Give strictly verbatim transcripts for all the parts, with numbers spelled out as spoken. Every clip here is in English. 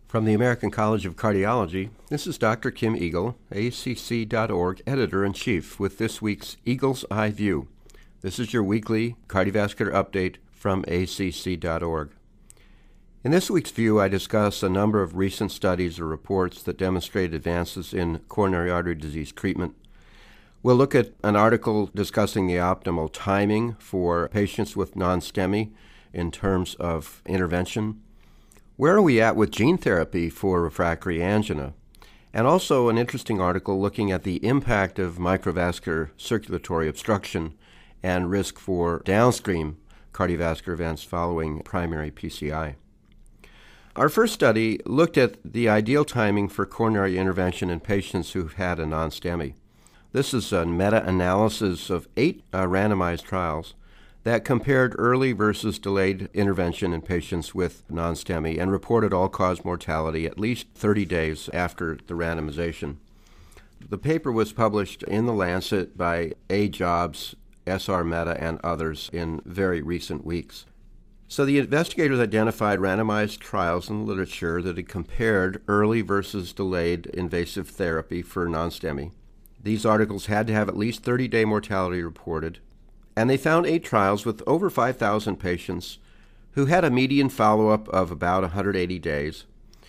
From the American College of Cardiology, this is Doctor Kim Eagle, A C C dot org Editor-in-Chief, with this week's Eagle's Eye View. This is your weekly cardiovascular update from A C C dot org. In this week's view, I discuss a number of recent studies or reports that demonstrate advances in coronary artery disease treatment. We'll look at an article discussing the optimal timing for patients with non-STEMI in terms of intervention. Where are we at with gene therapy for refractory angina? And also an interesting article looking at the impact of microvascular circulatory obstruction and risk for downstream cardiovascular events following primary P C I. Our first study looked at the ideal timing for coronary intervention in patients who've had a non-STEMI. This is a meta-analysis of eight uh, randomized trials that compared early versus delayed intervention in patients with non-STEMI and reported all-cause mortality at least thirty days after the randomization. The paper was published in The Lancet by A. Jobs, S R. Mehta, and others in very recent weeks. So the investigators identified randomized trials in the literature that had compared early versus delayed invasive therapy for non-STEMI. These articles had to have at least thirty-day mortality reported, and they found eight trials with over five thousand patients who had a median follow-up of about one hundred eighty days.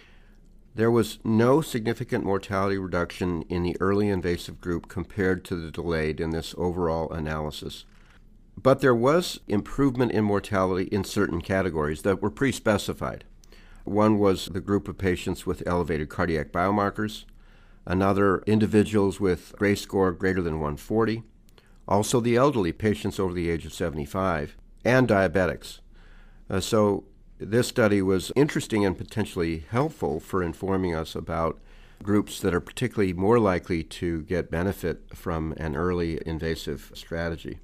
There was no significant mortality reduction in the early invasive group compared to the delayed in this overall analysis. But there was improvement in mortality in certain categories that were pre-specified. One was the group of patients with elevated cardiac biomarkers, another individuals with Gray score greater than one forty, also the elderly, patients over the age of seventy-five, and diabetics. Uh, so this study was interesting and potentially helpful for informing us about groups that are particularly more likely to get benefit from an early invasive strategy.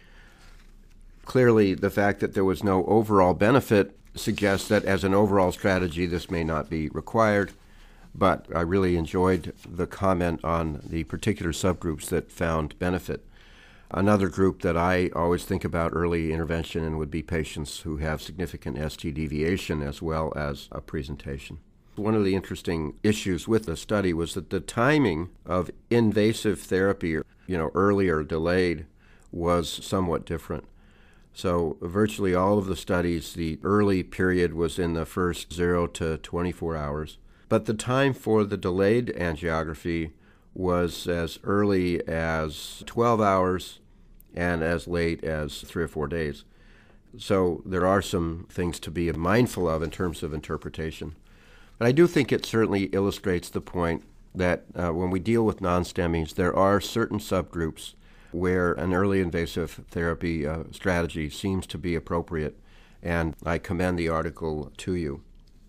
Clearly, the fact that there was no overall benefit suggests that as an overall strategy, this may not be required, but I really enjoyed the comment on the particular subgroups that found benefit. Another group that I always think about early intervention in would be patients who have significant S T deviation as well as a presentation. One of the interesting issues with the study was that the timing of invasive therapy, you know, early or delayed, was somewhat different. So virtually all of the studies, the early period was in the first zero to twenty-four hours, but the time for the delayed angiography was as early as twelve hours and as late as three or four days. So there are some things to be mindful of in terms of interpretation. But I do think it certainly illustrates the point that uh, when we deal with non-STEMIs, there are certain subgroups where an early invasive therapy uh, strategy seems to be appropriate, and I commend the article to you.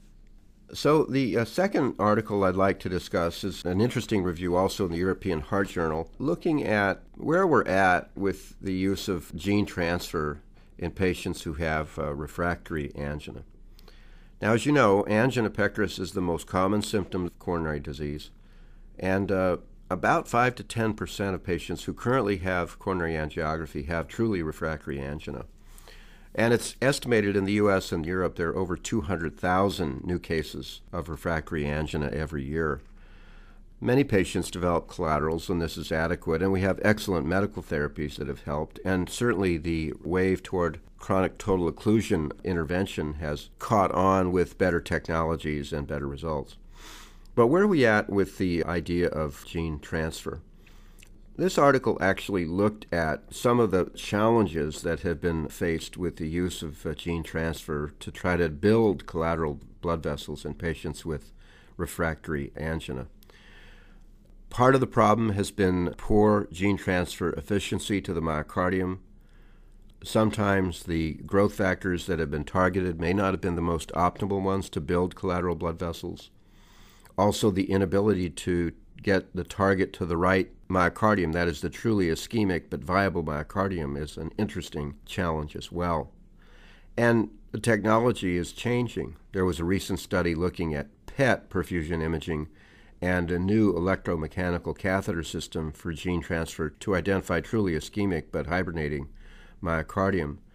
So the uh, second article I'd like to discuss is an interesting review also in the European Heart Journal, looking at where we're at with the use of gene transfer in patients who have uh, refractory angina. Now, as you know, angina pectoris is the most common symptom of coronary disease, and uh, about five to ten percent of patients who currently have coronary angiography have truly refractory angina. And it's estimated in the U S and Europe there are over two hundred thousand new cases of refractory angina every year. Many patients develop collaterals, and this is adequate, and we have excellent medical therapies that have helped, and certainly the wave toward chronic total occlusion intervention has caught on with better technologies and better results. But where are we at with the idea of gene transfer? This article actually looked at some of the challenges that have been faced with the use of uh, gene transfer to try to build collateral blood vessels in patients with refractory angina. Part of the problem has been poor gene transfer efficiency to the myocardium. Sometimes the growth factors that have been targeted may not have been the most optimal ones to build collateral blood vessels. Also, the inability to get the target to the right myocardium, that is the truly ischemic but viable myocardium, is an interesting challenge as well. And the technology is changing. There was a recent study looking at P E T perfusion imaging and a new electromechanical catheter system for gene transfer to identify truly ischemic but hibernating myocardium.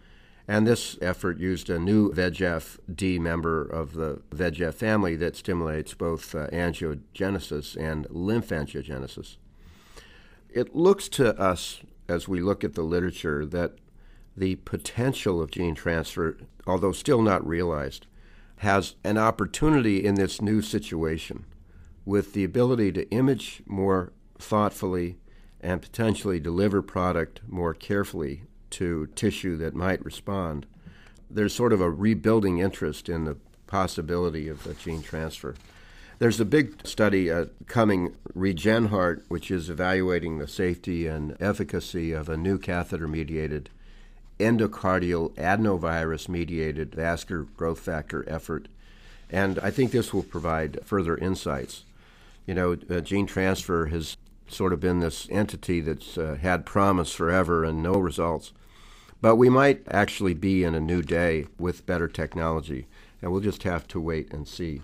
And this effort used a new V E G F D member of the V E G F family that stimulates both uh, angiogenesis and lymphangiogenesis. It looks to us, as we look at the literature, that the potential of gene transfer, although still not realized, has an opportunity in this new situation with the ability to image more thoughtfully and potentially deliver product more carefully to tissue that might respond. There's sort of a rebuilding interest in the possibility of a gene transfer. There's a big study uh, coming, REGENHEART, which is evaluating the safety and efficacy of a new catheter-mediated endocardial adenovirus-mediated vascular growth factor effort. And I think this will provide further insights. You know, uh, gene transfer has sort of been this entity that's uh, had promise forever and no results. But we might actually be in a new day with better technology, and we'll just have to wait and see.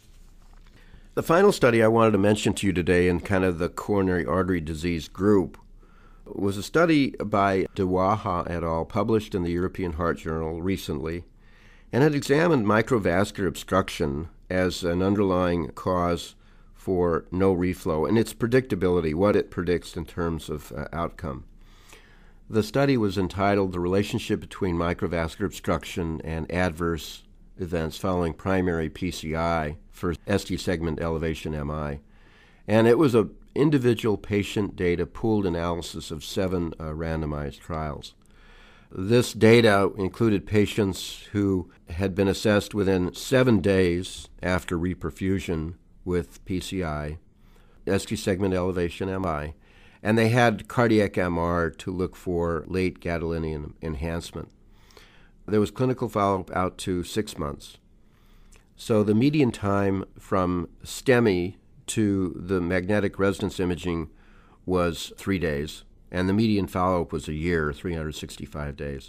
The final study I wanted to mention to you today in kind of the coronary artery disease group was a study by Dewaha et al., published in the European Heart Journal recently, and it examined microvascular obstruction as an underlying cause for no reflow and its predictability, what it predicts in terms of uh, outcome. The study was entitled The Relationship Between Microvascular Obstruction and Adverse Events Following Primary P C I for S T segment elevation M I. And it was an individual patient data pooled analysis of seven uh, randomized trials. This data included patients who had been assessed within seven days after reperfusion with P C I, S T segment elevation M I, and they had cardiac M R to look for late gadolinium enhancement. There was clinical follow-up out to six months. So the median time from STEMI to the magnetic resonance imaging was three days, and the median follow-up was a year, three hundred sixty-five days.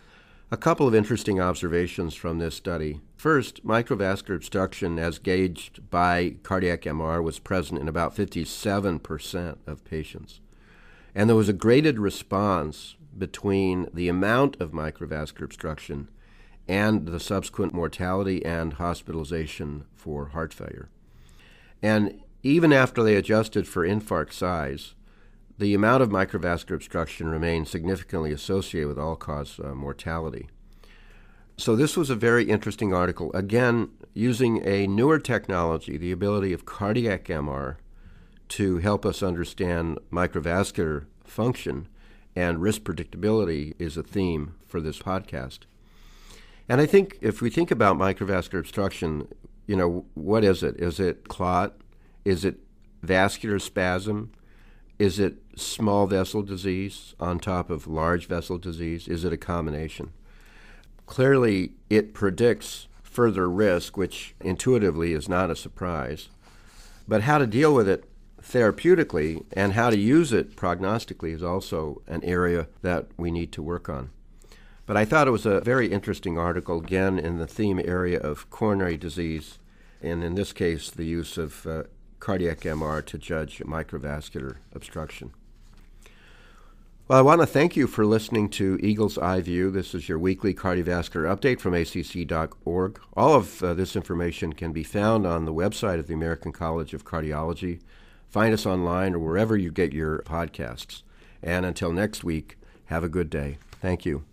A couple of interesting observations from this study. First, microvascular obstruction as gauged by cardiac M R was present in about fifty-seven percent of patients. And there was a graded response between the amount of microvascular obstruction and the subsequent mortality and hospitalization for heart failure. And even after they adjusted for infarct size, the amount of microvascular obstruction remained significantly associated with all-cause uh, mortality. So this was a very interesting article, again, using a newer technology, the ability of cardiac M R, to help us understand microvascular function, and risk predictability is a theme for this podcast. And I think if we think about microvascular obstruction, you know, what is it? Is it clot? Is it vascular spasm? Is it small vessel disease on top of large vessel disease? Is it a combination? Clearly, it predicts further risk, which intuitively is not a surprise. But how to deal with it therapeutically and how to use it prognostically is also an area that we need to work on. But I thought it was a very interesting article, again, in the theme area of coronary disease, and in this case, the use of uh, cardiac M R to judge microvascular obstruction. Well, I want to thank you for listening to Eagle's Eye View. This is your weekly cardiovascular update from A C C dot org. All of uh, this information can be found on the website of the American College of Cardiology. Find us online or wherever you get your podcasts. And until next week, have a good day. Thank you.